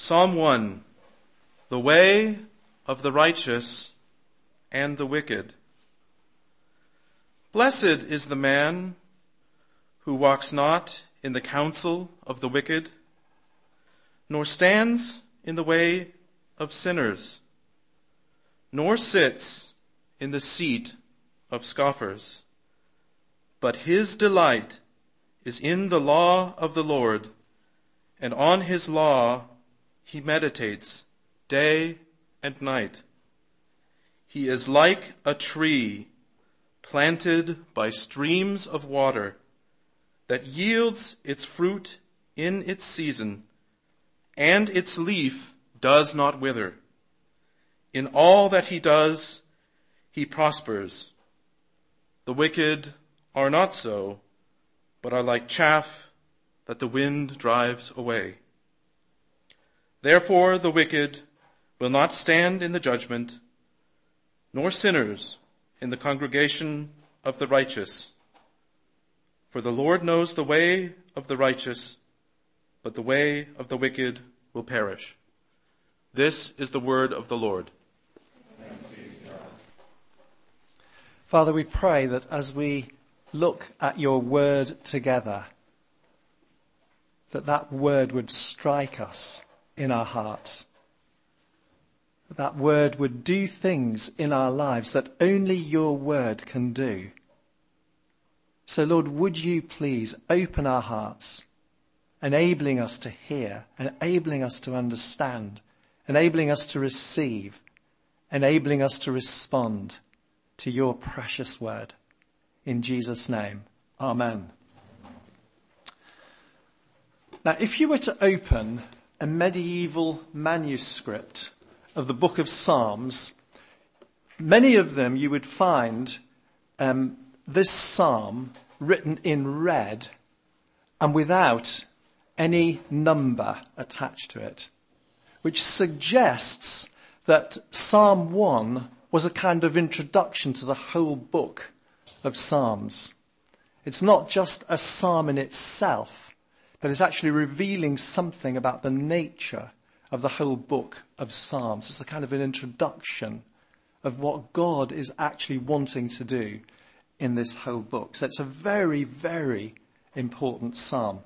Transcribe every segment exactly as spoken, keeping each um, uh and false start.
Psalm one, the way of the righteous and the wicked. Blessed is the man who walks not in the counsel of the wicked, nor stands in the way of sinners, nor sits in the seat of scoffers. But his delight is in the law of the Lord, and on his law he meditates day and night. He is like a tree planted by streams of water that yields its fruit in its season, and its leaf does not wither. In all that he does, he prospers. The wicked are not so, but are like chaff that the wind drives away. Therefore the wicked will not stand in the judgment, nor sinners in the congregation of the righteous. For the Lord knows the way of the righteous, but the way of the wicked will perish. This is the word of the Lord. Father, we pray that as we look at your word together, that that word would strike us in our hearts. That that word would do things in our lives that only your word can do. So, Lord, would you please open our hearts, enabling us to hear, enabling us to understand, enabling us to receive, enabling us to respond to your precious word. In Jesus' name, amen. Now, if you were to open a medieval manuscript of the book of Psalms, many of them you would find um, this psalm written in red and without any number attached to it, which suggests that Psalm one was a kind of introduction to the whole book of Psalms. It's not just a psalm in itself, but it's actually revealing something about the nature of the whole book of Psalms. It's a kind of an introduction of what God is actually wanting to do in this whole book. So it's a very, very important psalm.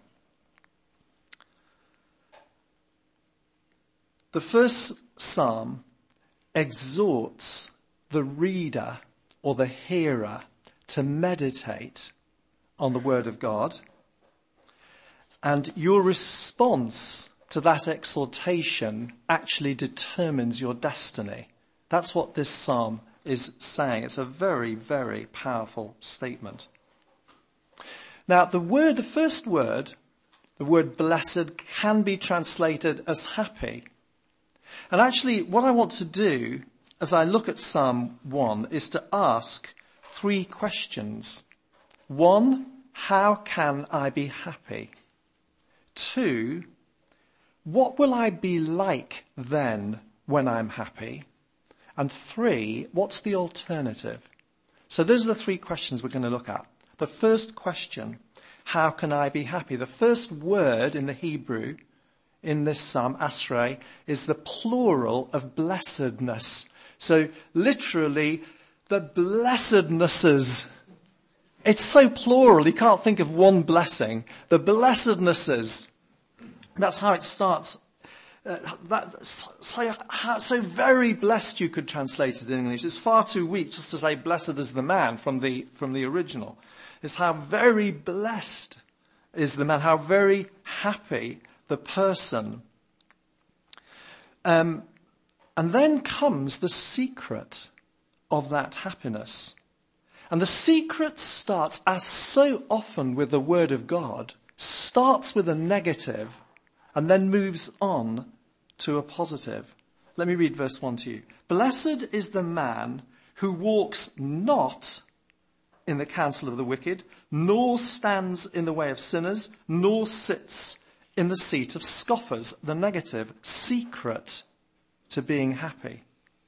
The first psalm exhorts the reader or the hearer to meditate on the word of God. And your response to that exhortation actually determines your destiny. That's what this psalm is saying. It's a very, very powerful statement. Now, the word, the first word, the word blessed, can be translated as happy. And actually, what I want to do as I look at Psalm one is to ask three questions. One, how can I be happy? Two, what will I be like then when I'm happy? And three, what's the alternative? So those are the three questions we're going to look at. The first question, how can I be happy? The first word in the Hebrew in this psalm, ashrei, is the plural of blessedness. So literally, the blessednesses. It's so plural, you can't think of one blessing. The blessednesses. That's how it starts. Uh, that, so, how, so very blessed you could translate it in English. It's far too weak just to say blessed is the man from the, from the original. It's how very blessed is the man, how very happy the person. Um, and then comes the secret of that happiness. And the secret starts, as so often with the word of God, starts with a negative and then moves on to a positive. Let me read verse one to you. Blessed is the man who walks not in the counsel of the wicked, nor stands in the way of sinners, nor sits in the seat of scoffers. The negative, secret to being happy.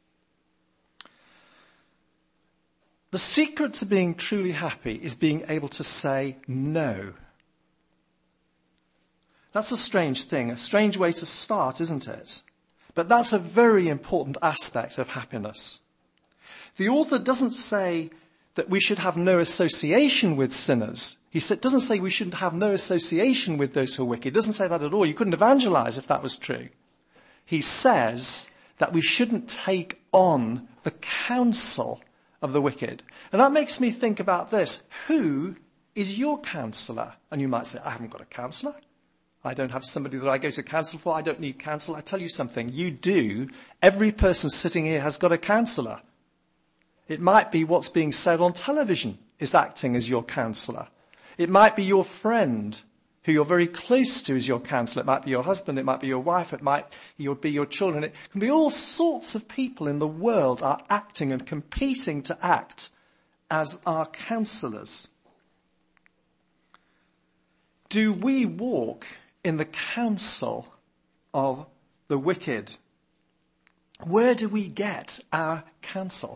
The secret to being truly happy is being able to say no. That's a strange thing, a strange way to start, isn't it? But that's a very important aspect of happiness. The author doesn't say that we should have no association with sinners. He doesn't say we shouldn't have no association with those who are wicked. He doesn't say that at all. You couldn't evangelize if that was true. He says that we shouldn't take on the counsel of the wicked. And that makes me think about this. Who is your counselor? And you might say, I haven't got a counselor. I don't have somebody that I go to counsel for. I don't need counsel. I tell you something. You do. Every person sitting here has got a counselor. It might be what's being said on television is acting as your counselor. It might be your friend who you're very close to is your counselor. It might be your husband. It might be your wife. It might be your children. It can be all sorts of people in the world are acting and competing to act as our counselors. Do we walk in the counsel of the wicked? Where do we get our counsel?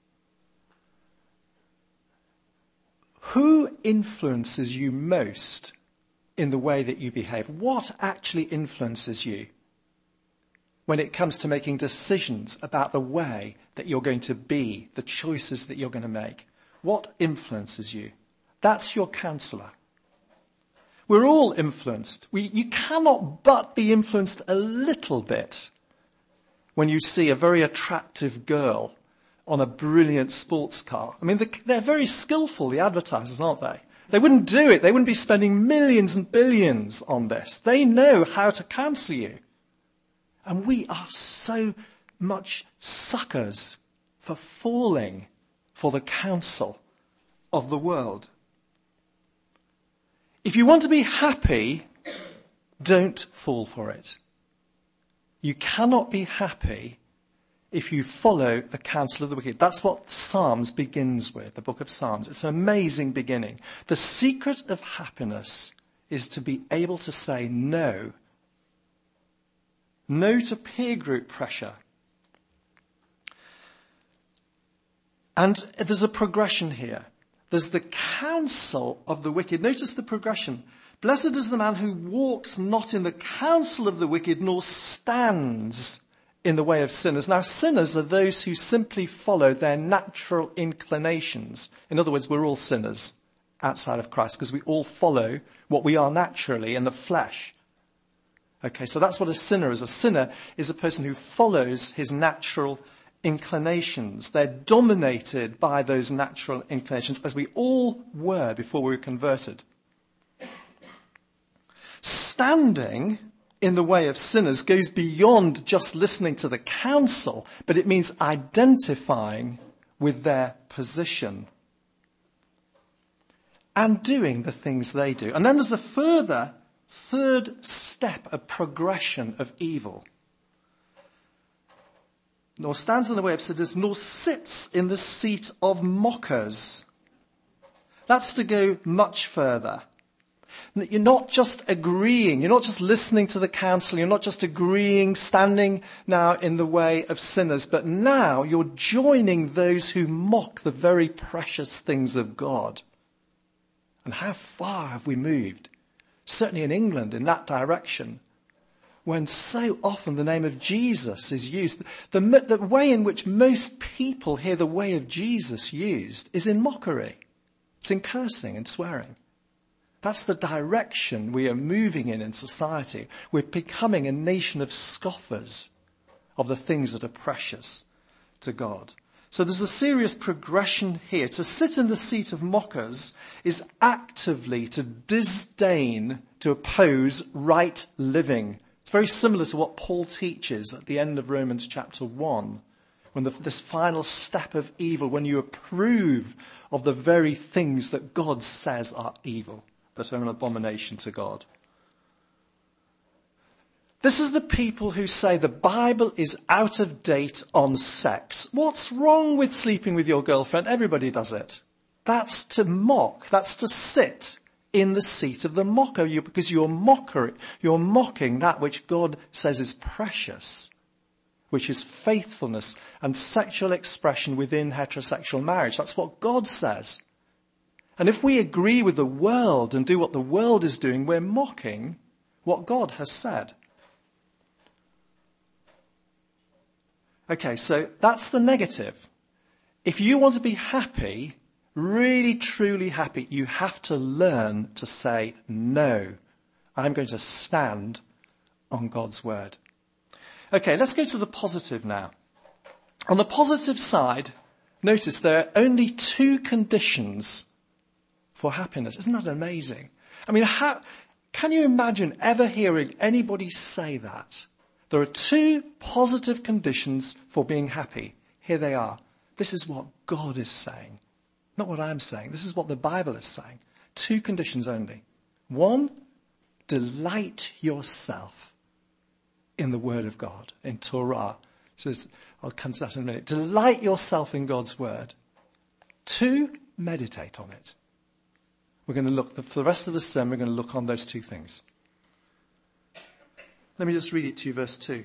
Who influences you most in the way that you behave? What actually influences you when it comes to making decisions about the way that you're going to be, the choices that you're going to make? What influences you? That's your counselor. We're all influenced. We, you cannot but be influenced a little bit when you see a very attractive girl on a brilliant sports car. I mean, they're very skillful, the advertisers, aren't they? They wouldn't do it. They wouldn't be spending millions and billions on this. They know how to counsel you. And we are so much suckers for falling for the counsel of the world. If you want to be happy, don't fall for it. You cannot be happy if you follow the counsel of the wicked. That's what Psalms begins with, the book of Psalms. It's an amazing beginning. The secret of happiness is to be able to say no. No to peer group pressure. And there's a progression here. There's the counsel of the wicked. Notice the progression. Blessed is the man who walks not in the counsel of the wicked, nor stands in the way of sinners. Now, sinners are those who simply follow their natural inclinations. In other words, we're all sinners outside of Christ because we all follow what we are naturally in the flesh. Okay, so that's what a sinner is. A sinner is a person who follows his natural inclinations. They're dominated by those natural inclinations, as we all were before we were converted. Standing in the way of sinners goes beyond just listening to the counsel, but it means identifying with their position and doing the things they do. And then there's a further, third step, a progression of evil. Nor stands in the way of sinners, nor sits in the seat of mockers. That's to go much further. You're not just agreeing, you're not just listening to the counsel, you're not just agreeing, standing now in the way of sinners, but now you're joining those who mock the very precious things of God. And how far have we moved? Certainly in England, in that direction, when so often the name of Jesus is used. The, the way in which most people hear the way of Jesus used is in mockery. It's in cursing and swearing. That's the direction we are moving in in society. We're becoming a nation of scoffers of the things that are precious to God. So there's a serious progression here. To sit in the seat of mockers is actively to disdain, to oppose right living. It's very similar to what Paul teaches at the end of Romans chapter one, when the, this final step of evil, when you approve of the very things that God says are evil, that are an abomination to God. This is the people who say the Bible is out of date on sex. What's wrong with sleeping with your girlfriend? Everybody does it. That's to mock. That's to sit in the seat of the mocker, you, because you're mocker, you're mocking that which God says is precious, which is faithfulness and sexual expression within heterosexual marriage. That's what God says. And if we agree with the world and do what the world is doing, we're mocking what God has said. Okay, so that's the negative. If you want to be happy, really truly happy, you have to learn to say, no, I'm going to stand on God's word. Okay, let's go to the positive now. On the positive side, notice there are only two conditions for happiness. Isn't that amazing? I mean, how, can you imagine ever hearing anybody say that? There are two positive conditions for being happy. Here they are. This is what God is saying, not what I'm saying. This is what the Bible is saying. Two conditions only. One, delight yourself in the word of God, in Torah. So I'll come to that in a minute. Delight yourself in God's word. Two, meditate on it. We're going to look, for the rest of the sermon, we're going to look on those two things. Let me just read it to you, verse two.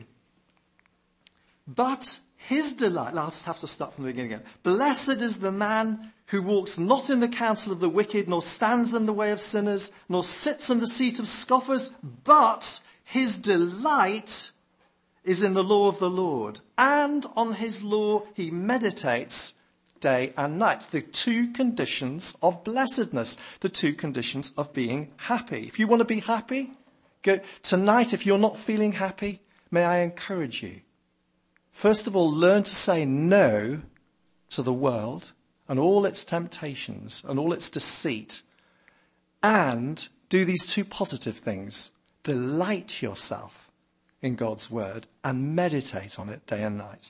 But his delight, I'll just have to start from the beginning again. Blessed is the man who walks not in the counsel of the wicked, nor stands in the way of sinners, nor sits in the seat of scoffers, but his delight is in the law of the Lord, and on his law he meditates day and night. The two conditions of blessedness, the two conditions of being happy. If you want to be happy, go tonight. If you're not feeling happy, may I encourage you. First of all, learn to say no to the world and all its temptations and all its deceit, and do these two positive things. Delight yourself in God's word and meditate on it day and night.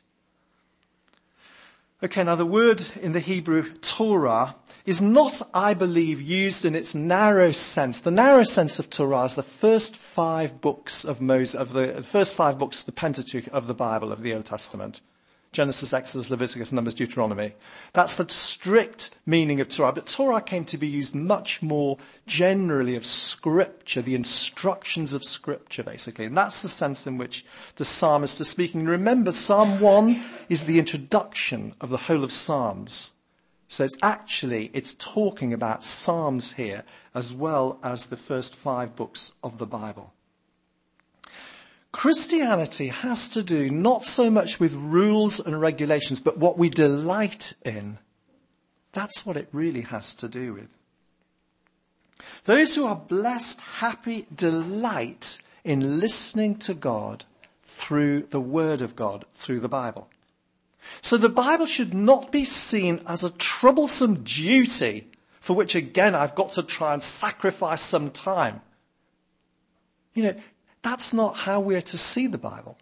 Okay, now the word in the Hebrew, Torah, is not, I believe, used in its narrow sense. The narrow sense of Torah is the first five books of Moses, of the, the first five books of the Pentateuch of the Bible, of the Old Testament. Genesis, Exodus, Leviticus, Numbers, Deuteronomy. That's the strict meaning of Torah. But Torah came to be used much more generally of Scripture, the instructions of Scripture, basically. And that's the sense in which the psalmist is speaking. Remember, Psalm one is the introduction of the whole of Psalms. So it's actually, it's talking about Psalms here, as well as the first five books of the Bible. Christianity has to do not so much with rules and regulations, but what we delight in. That's what it really has to do with. Those who are blessed, happy, delight in listening to God through the Word of God, through the Bible. So the Bible should not be seen as a troublesome duty for which, again, I've got to try and sacrifice some time. You know, that's not how we're to see the Bible.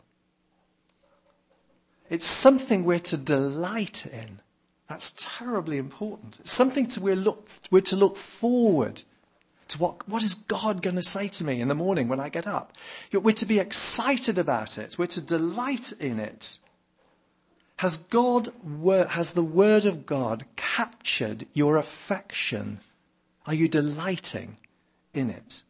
It's something we're to delight in. That's terribly important. It's something to, we're, look, we're to look forward to. What, what is God going to say to me in the morning when I get up? We're to be excited about it. We're to delight in it. Has God, has the Word of God captured your affection? Are you delighting in it?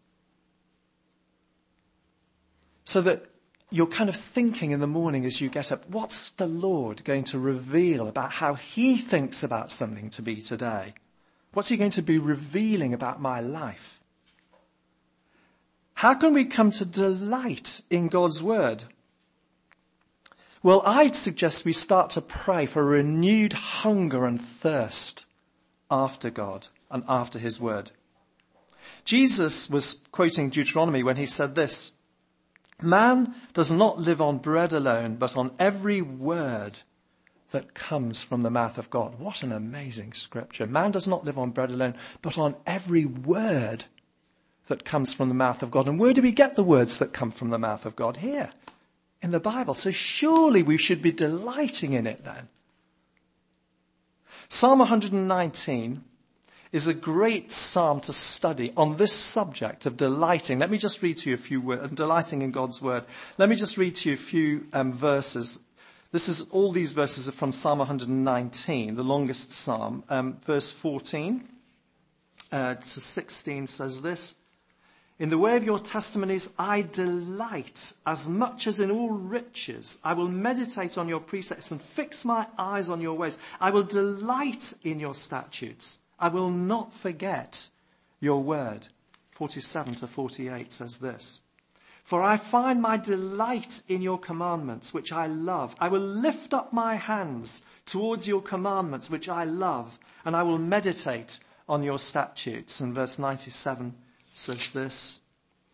So that you're kind of thinking in the morning as you get up, what's the Lord going to reveal about how he thinks about something to be today? What's he going to be revealing about my life? How can we come to delight in God's word? Well, I'd suggest we start to pray for a renewed hunger and thirst after God and after his word. Jesus was quoting Deuteronomy when he said this, "Man does not live on bread alone, but on every word that comes from the mouth of God." What an amazing scripture. Man does not live on bread alone, but on every word that comes from the mouth of God. And where do we get the words that come from the mouth of God? Here, in the Bible. So surely we should be delighting in it then. Psalm one nineteen is a great psalm to study on this subject of delighting. Let me just read to you a few words, delighting in God's word. Let me just read to you a few um, verses. This is, all these verses are from Psalm one nineteen, the longest psalm. Um, verse fourteen uh, to sixteen says this, "In the way of your testimonies I delight as much as in all riches. I will meditate on your precepts and fix my eyes on your ways. I will delight in your statutes. I will not forget your word." forty-seven to forty-eight says this, For I find my delight in your commandments, which I love. I will lift up my hands towards your commandments, which I love, and I will meditate on your statutes. And verse ninety-seven says this: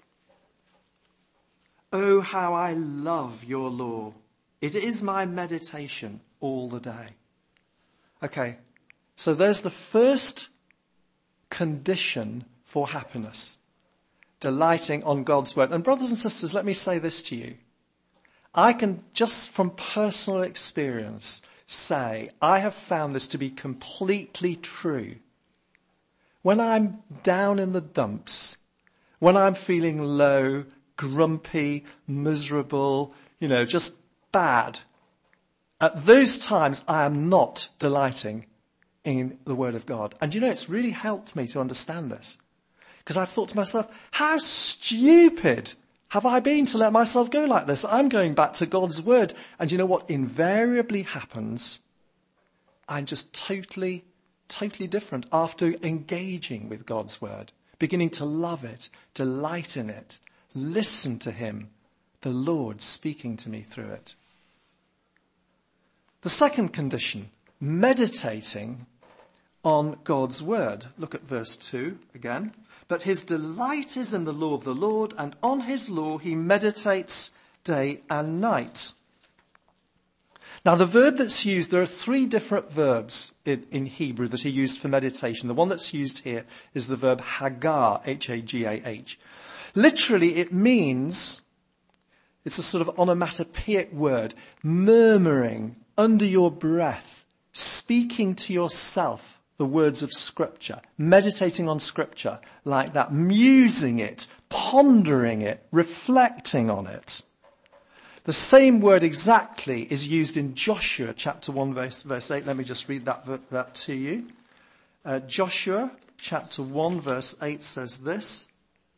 Oh, how I love your law. It is my meditation all the day. Okay, so there's the first condition for happiness. Delighting on God's word. And brothers and sisters, let me say this to you. I can, just from personal experience, say I have found this to be completely true. When I'm down in the dumps, when I'm feeling low, grumpy, miserable, you know, just bad, at those times I am not delighting in the word of God. And you know, it's really helped me to understand this. Because I've thought to myself, how stupid have I been to let myself go like this? I'm going back to God's word. And you know what invariably happens? I'm just totally, totally different after engaging with God's word, beginning to love it, delight in it, listen to him, the Lord speaking to me through it. The second condition, meditating on God's word. Look at verse two again. But his delight is in the law of the Lord, and on his law he meditates day and night. Now, the verb that's used, there are three different verbs in, in Hebrew that are used for meditation. The one that's used here is the verb hagah, H A G A H. Literally, it means, it's a sort of onomatopoeic word, murmuring under your breath, speaking to yourself the words of Scripture, meditating on Scripture like that, musing it, pondering it, reflecting on it. The same word exactly is used in Joshua chapter one, verse, verse eight. Let me just read that, that to you. Uh, Joshua chapter one, verse eight says this: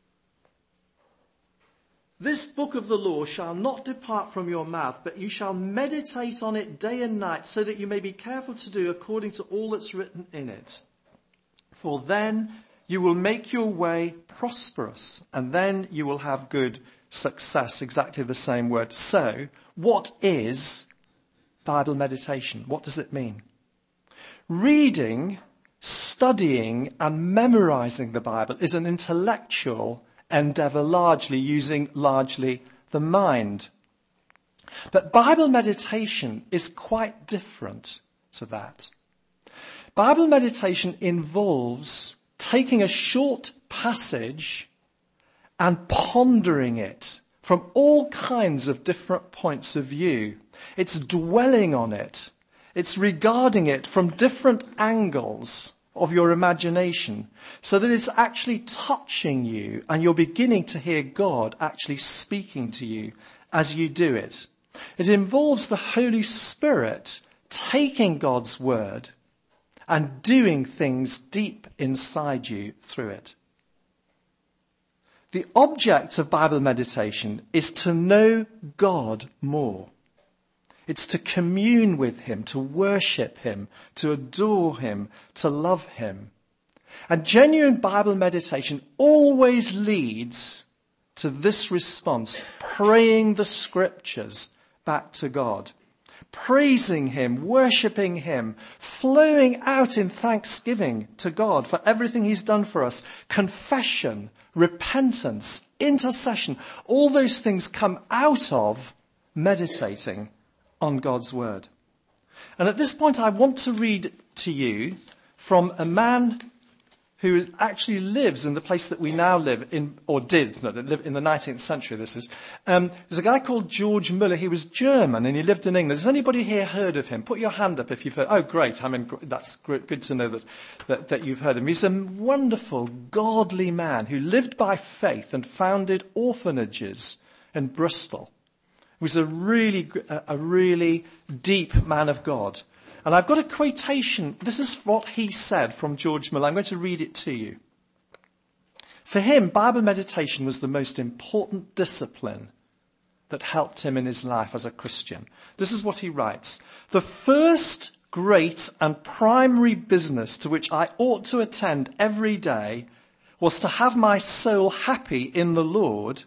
This book of the law shall not depart from your mouth, but you shall meditate on it day and night, so that you may be careful to do according to all that's written in it. For then you will make your way prosperous, and then you will have good success. Exactly the same word. So, what is Bible meditation? What does it mean? Reading, studying, and memorizing the Bible is an intellectual endeavour, largely using largely the mind. But Bible meditation is quite different to that. Bible meditation involves taking a short passage and pondering it from all kinds of different points of view. It's dwelling on it. It's regarding it from different angles of your imagination, so that it's actually touching you and you're beginning to hear God actually speaking to you as you do it. It involves the Holy Spirit taking God's word and doing things deep inside you through it. The object of Bible meditation is to know God more. It's to commune with him, to worship him, to adore him, to love him. And genuine Bible meditation always leads to this response: praying the scriptures back to God, praising him, worshipping him, flowing out in thanksgiving to God for everything he's done for us, confession, repentance, intercession. All those things come out of meditating on God's word. And at this point, I want to read to you from a man who actually lives in the place that we now live in, or did, no, live in the nineteenth century, this is. Um, there's a guy called George Muller. He was German and he lived in England. Has anybody here heard of him? Put your hand up if you've heard. Oh, great. I mean, that's good to know that, that, that you've heard of him. He's a wonderful, godly man who lived by faith and founded orphanages in Bristol. He was a really, a really deep man of God. And I've got a quotation. This is what he said from George Muller. I'm going to read it to you. For him, Bible meditation was the most important discipline that helped him in his life as a Christian. This is what he writes. The first great and primary business to which I ought to attend every day was to have my soul happy in the Lord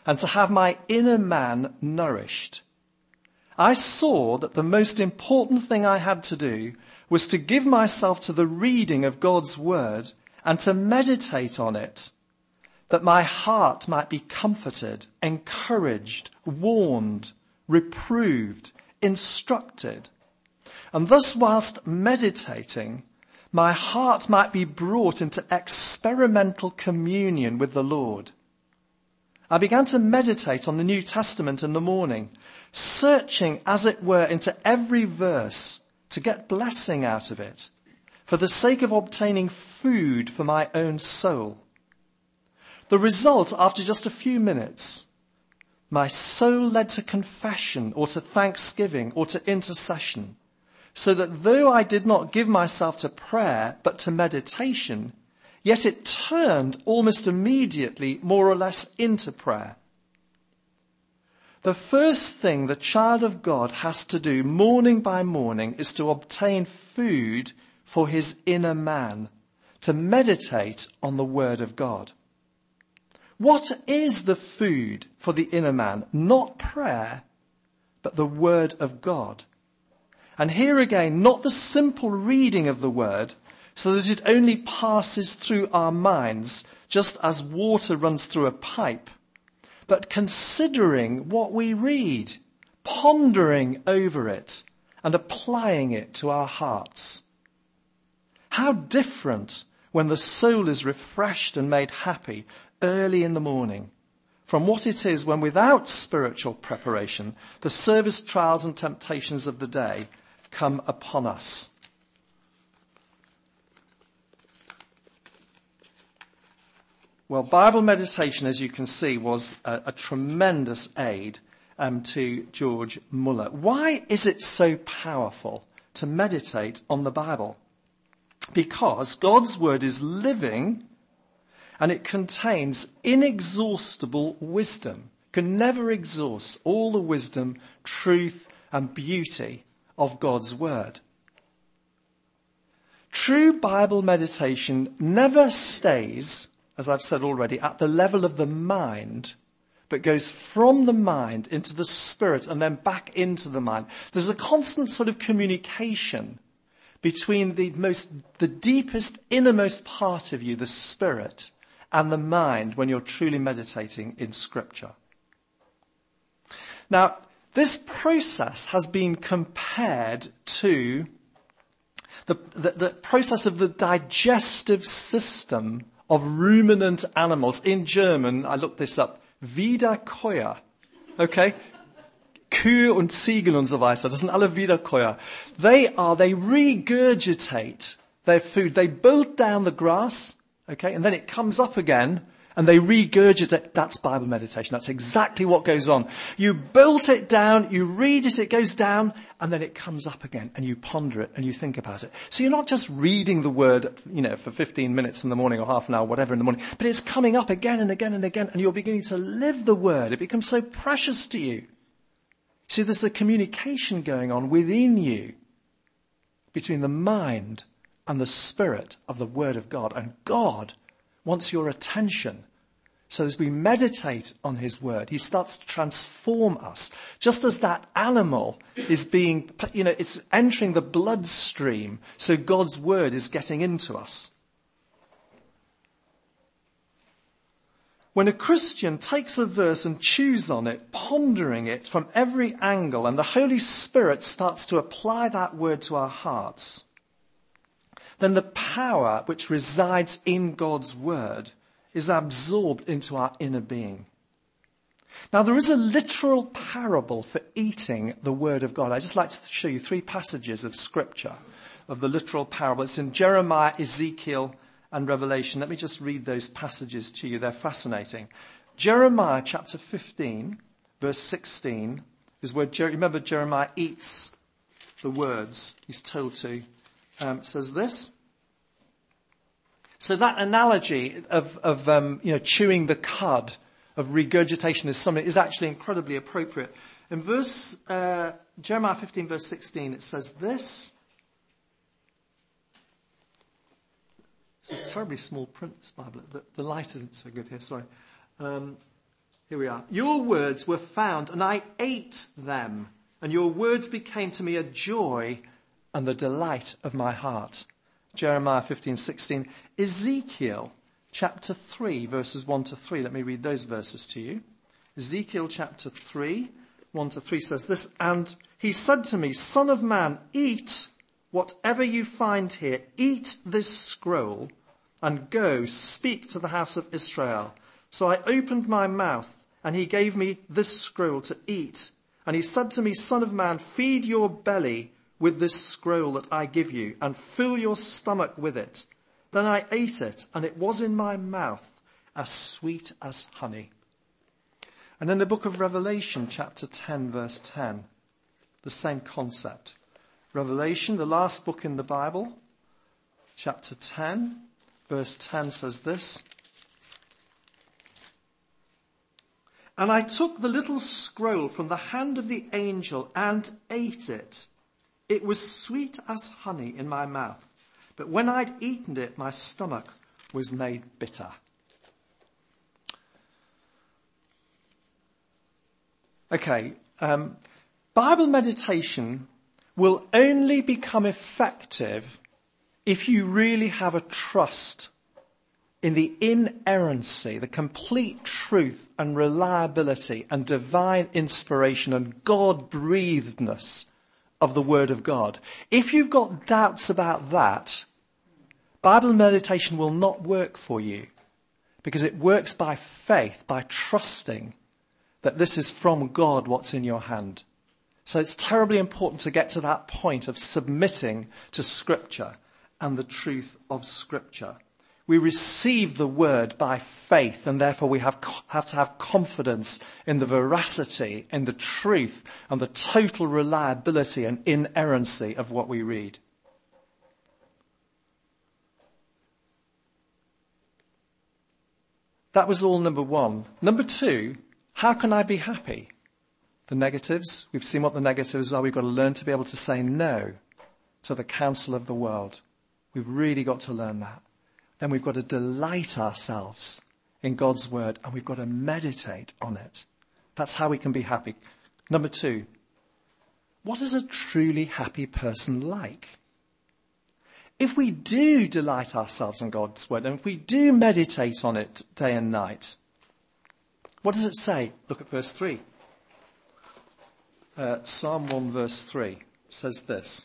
and to have my inner man nourished. I saw that the most important thing I had to do was to give myself to the reading of God's word and to meditate on it, that my heart might be comforted, encouraged, warned, reproved, instructed. And thus, whilst meditating, my heart might be brought into experimental communion with the Lord. I began to meditate on the New Testament in the morning, searching, as it were, into every verse to get blessing out of it, for the sake of obtaining food for my own soul. The result, after just a few minutes, my soul led to confession or to thanksgiving or to intercession, so that though I did not give myself to prayer but to meditation, yet it turned almost immediately more or less into prayer. The first thing the child of God has to do morning by morning is to obtain food for his inner man, to meditate on the word of God. What is the food for the inner man? Not prayer, but the word of God. And here again, not the simple reading of the word, so that it only passes through our minds, just as water runs through a pipe, but considering what we read, pondering over it, and applying it to our hearts. How different when the soul is refreshed and made happy early in the morning from what it is when, without spiritual preparation, the service trials and temptations of the day come upon us. Well, Bible meditation, as you can see, was a, a tremendous aid um, to George Muller. Why is it so powerful to meditate on the Bible? Because God's word is living and it contains inexhaustible wisdom. Can never exhaust all the wisdom, truth, and beauty of God's word. True Bible meditation never stays, as I've said already, at the level of the mind, but goes from the mind into the spirit and then back into the mind. There's a constant sort of communication between the most, the deepest, innermost part of you, the spirit, and the mind when you're truly meditating in Scripture. Now, this process has been compared to the, the, the process of the digestive system of ruminant animals. In German, I looked this up, Wiederkäuer. Okay? Kühe und Ziegen und so weiter. Das sind alle Wiederkäuer. They are, they regurgitate their food. They build down the grass, okay, and then it comes up again, and they regurgitate. That's Bible meditation. That's exactly what goes on. You built it down, you read it, it goes down, and then it comes up again, and you ponder it, and you think about it. So you're not just reading the word, you know, for fifteen minutes in the morning or half an hour, whatever in the morning, but it's coming up again and again and again, and you're beginning to live the word. It becomes so precious to you. See, there's a communication going on within you between the mind and the spirit of the word of God. And God wants your attention. So as we meditate on his word, he starts to transform us. Just as that animal is being, you know, it's entering the bloodstream, so God's word is getting into us. When a Christian takes a verse and chews on it, pondering it from every angle, and the Holy Spirit starts to apply that word to our hearts, then the power which resides in God's word is absorbed into our inner being. Now, there is a literal parable for eating the word of God. I'd just like to show you three passages of scripture of the literal parable. It's in Jeremiah, Ezekiel, and Revelation. Let me just read those passages to you. They're fascinating. Jeremiah chapter fifteen, verse sixteen, is where, Jer- remember, Jeremiah eats the words he's told to. Um, says this. So that analogy of, of um, you know, chewing the cud, of regurgitation, is something is actually incredibly appropriate. In verse uh, Jeremiah fifteen, verse sixteen, it says this. This is terribly small print, this Bible. The, the light isn't so good here, sorry. Um, Here we are. Your words were found, and I ate them, and your words became to me a joy and the delight of my heart. Jeremiah fifteen sixteen. Ezekiel chapter three, verses one to three. Let me read those verses to you. Ezekiel chapter three, one to three says this, and he said to me, Son of man, eat whatever you find here. Eat this scroll and go speak to the house of Israel. So I opened my mouth, and he gave me this scroll to eat. And he said to me, Son of man, feed your belly with this scroll that I give you, and fill your stomach with it. Then I ate it, and it was in my mouth as sweet as honey. And in the book of Revelation, chapter ten, verse ten, the same concept. Revelation, the last book in the Bible, chapter ten, verse ten says this. And I took the little scroll from the hand of the angel and ate it. It was sweet as honey in my mouth. But when I'd eaten it, my stomach was made bitter. Okay, um, Bible meditation will only become effective if you really have a trust in the inerrancy, the complete truth and reliability and divine inspiration and God-breathedness of the Word of God. If you've got doubts about that, Bible meditation will not work for you, because it works by faith, by trusting that this is from God what's in your hand. So it's terribly important to get to that point of submitting to Scripture and the truth of Scripture. We receive the word by faith, and therefore we have, have to have confidence in the veracity, in the truth, and the total reliability and inerrancy of what we read. That was all number one. Number two, how can I be happy? The negatives, we've seen what the negatives are. We've got to learn to be able to say no to the counsel of the world. We've really got to learn that. Then we've got to delight ourselves in God's word, and we've got to meditate on it. That's how we can be happy. Number two, what is a truly happy person like? If we do delight ourselves in God's word, and if we do meditate on it day and night, what does it say? Look at verse three. Uh, Psalm one verse three says this.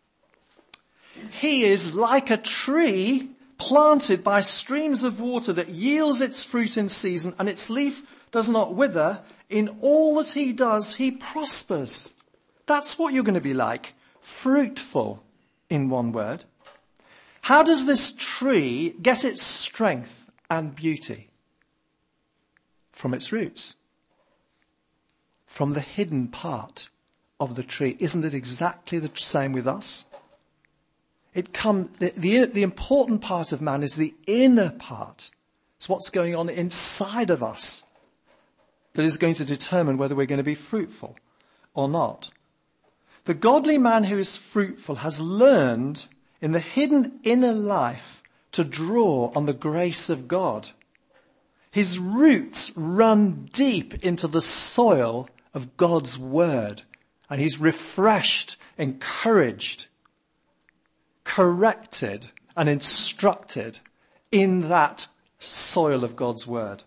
He is like a tree planted by streams of water that yields its fruit in season, and its leaf does not wither. In all that he does, he prospers. That's what you're going to be like. Fruitful, in one word. How does this tree get its strength and beauty? From its roots. From the hidden part of the tree. Isn't it exactly the same with us? It come, the, the, the important part of man is the inner part. It's what's going on inside of us that is going to determine whether we're going to be fruitful or not. The godly man who is fruitful has learned in the hidden inner life to draw on the grace of God. His roots run deep into the soil of God's word, and he's refreshed, encouraged, corrected and instructed in that soil of God's word.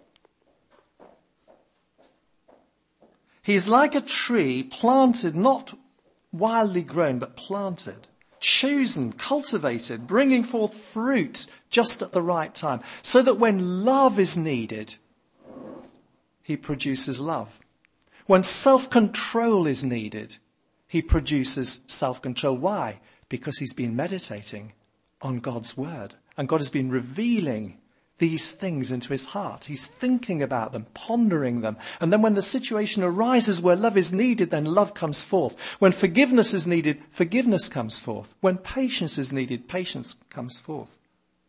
He is like a tree planted, not wildly grown, but planted, chosen, cultivated, bringing forth fruit just at the right time, so that when love is needed, he produces love. When self-control is needed, he produces self-control. Why? Because he's been meditating on God's word. And God has been revealing these things into his heart. He's thinking about them, pondering them. And then when the situation arises where love is needed, then love comes forth. When forgiveness is needed, forgiveness comes forth. When patience is needed, patience comes forth.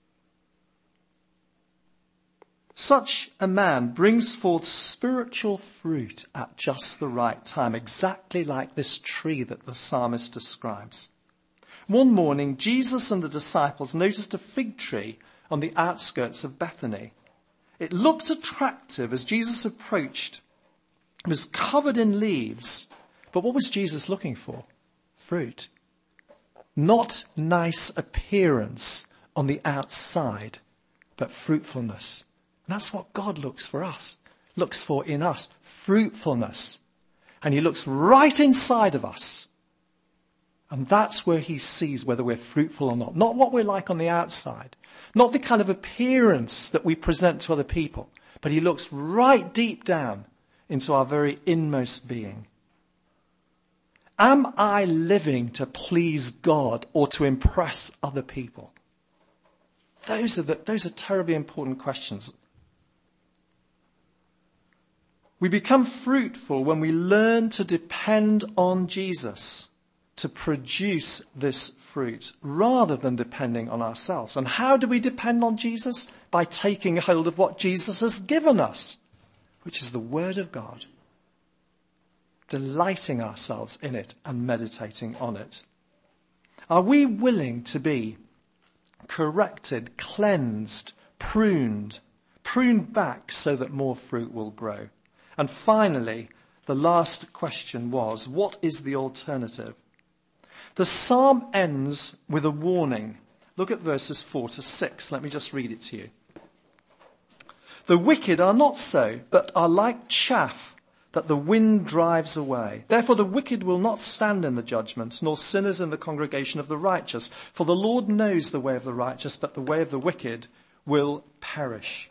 Such a man brings forth spiritual fruit at just the right time, exactly like this tree that the psalmist describes. One morning, Jesus and the disciples noticed a fig tree on the outskirts of Bethany. It looked attractive as Jesus approached. It was covered in leaves. But what was Jesus looking for? Fruit. Not nice appearance on the outside, but fruitfulness. And that's what God looks for us, looks for in us, fruitfulness. And he looks right inside of us. And that's where he sees whether we're fruitful or not. Not what we're like on the outside. Not the kind of appearance that we present to other people. But he looks right deep down into our very inmost being. Am I living to please God or to impress other people? Those are, the, those are terribly important questions. We become fruitful when we learn to depend on Jesus to produce this fruit rather than depending on ourselves. And how do we depend on Jesus? By taking hold of what Jesus has given us, which is the Word of God. Delighting ourselves in it and meditating on it. Are we willing to be corrected, cleansed, pruned, pruned back so that more fruit will grow? And finally, the last question was, what is the alternative? The psalm ends with a warning. Look at verses four to six. Let me just read it to you. The wicked are not so, but are like chaff that the wind drives away. Therefore the wicked will not stand in the judgment, nor sinners in the congregation of the righteous. For the Lord knows the way of the righteous, but the way of the wicked will perish.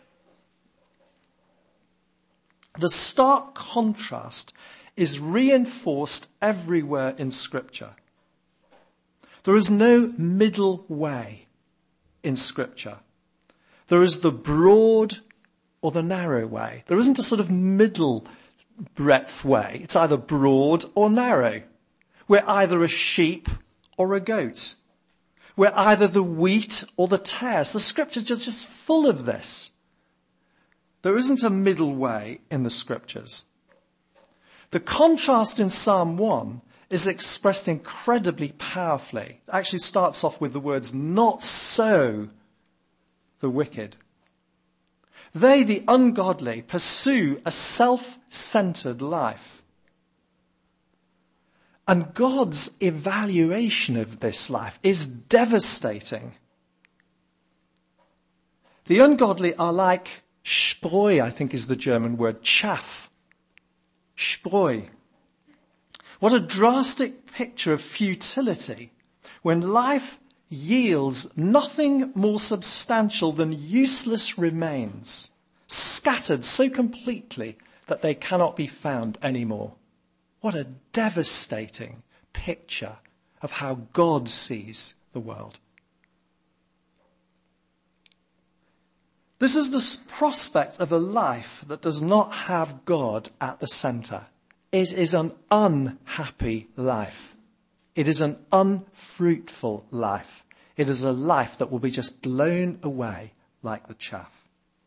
The stark contrast is reinforced everywhere in Scripture. There is no middle way in Scripture. There is the broad or the narrow way. There isn't a sort of middle breadth way. It's either broad or narrow. We're either a sheep or a goat. We're either the wheat or the tares. The Scripture's just, just full of this. There isn't a middle way in the Scriptures. The contrast in Psalm one is expressed incredibly powerfully. It actually starts off with the words, not so the wicked. They, the ungodly, pursue a self-centered life. And God's evaluation of this life is devastating. The ungodly are like Spreu, I think is the German word, chaff. Spreu. What a drastic picture of futility when life yields nothing more substantial than useless remains, scattered so completely that they cannot be found anymore. What a devastating picture of how God sees the world. This is the prospect of a life that does not have God at the centre. It is an unhappy life. It is an unfruitful life. It is a life that will be just blown away like the chaff.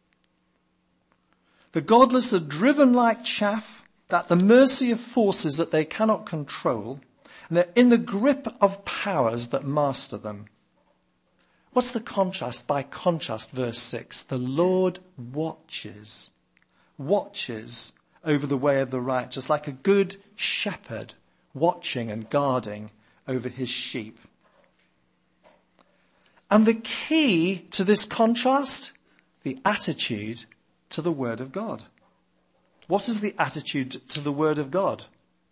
The godless are driven like chaff at the mercy of forces that they cannot control, and they're in the grip of powers that master them. What's the contrast? By contrast, verse six, the Lord watches, watches over the way of the righteous, like a good shepherd watching and guarding over his sheep. And the key to this contrast, the attitude to the Word of God. What is the attitude to the Word of God?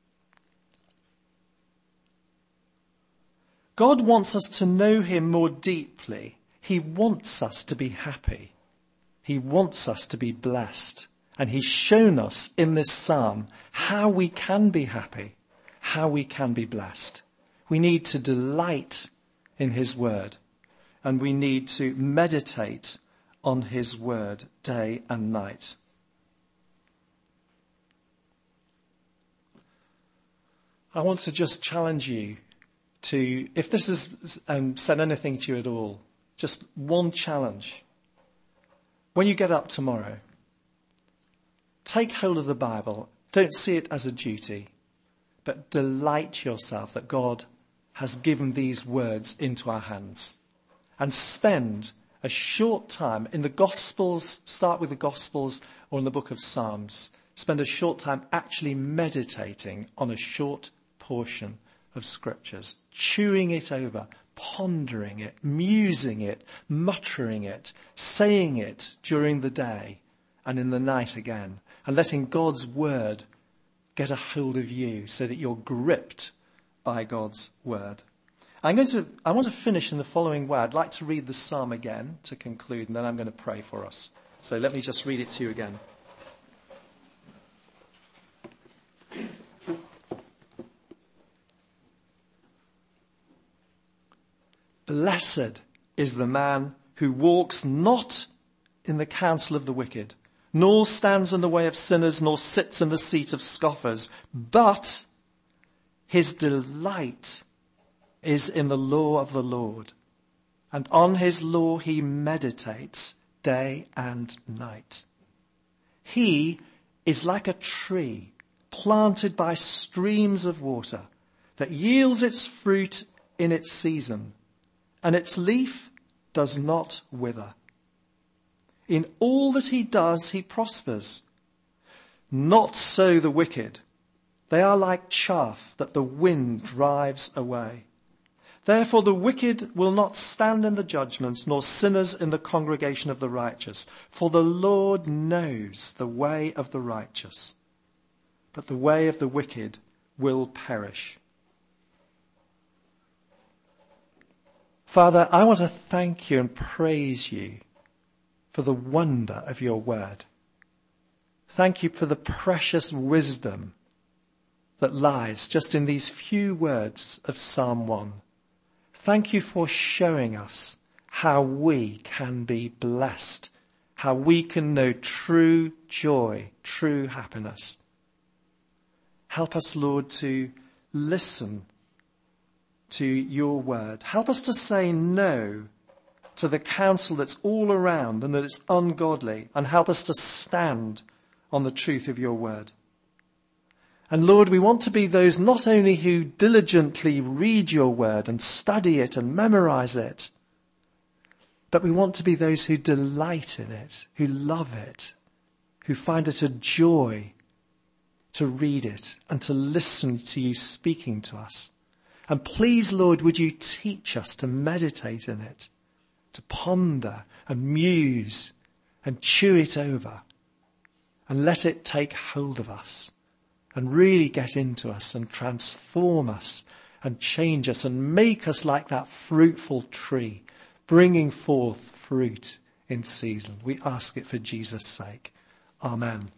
God wants us to know him more deeply. He wants us to be happy. He wants us to be blessed. And he's shown us in this psalm how we can be happy, how we can be blessed. We need to delight in his word, and we need to meditate on his word day and night. I want to just challenge you to, if this has um, said anything to you at all, just one challenge. When you get up tomorrow, take hold of the Bible. Don't see it as a duty, but delight yourself that God has given these words into our hands. And spend a short time in the Gospels, start with the Gospels or in the book of Psalms. Spend a short time actually meditating on a short portion of Scriptures, chewing it over, pondering it, musing it, muttering it, saying it during the day and in the night again, and letting God's word get a hold of you so that you're gripped by God's word. I'm going to, I want to finish in the following way. I'd like to read the psalm again to conclude, and then I'm going to pray for us. So let me just read it to you again. Blessed is the man who walks not in the counsel of the wicked, nor stands in the way of sinners, nor sits in the seat of scoffers, but his delight is in the law of the Lord, and on his law he meditates day and night. He is like a tree planted by streams of water that yields its fruit in its season, and its leaf does not wither. In all that he does, he prospers. Not so the wicked. They are like chaff that the wind drives away. Therefore the wicked will not stand in the judgment, nor sinners in the congregation of the righteous. For the Lord knows the way of the righteous, but the way of the wicked will perish. Father, I want to thank you and praise you for the wonder of your word. Thank you for the precious wisdom that lies just in these few words of Psalm one. Thank you for showing us how we can be blessed, how we can know true joy, true happiness. Help us, Lord, to listen to your word. Help us to say no to the counsel that's all around and that it's ungodly, and help us to stand on the truth of your word. And Lord, we want to be those not only who diligently read your word and study it and memorize it, but we want to be those who delight in it, who love it, who find it a joy to read it and to listen to you speaking to us. And please, Lord, would you teach us to meditate in it, to ponder and muse and chew it over, and let it take hold of us and really get into us and transform us and change us and make us like that fruitful tree, bringing forth fruit in season. We ask it for Jesus' sake. Amen.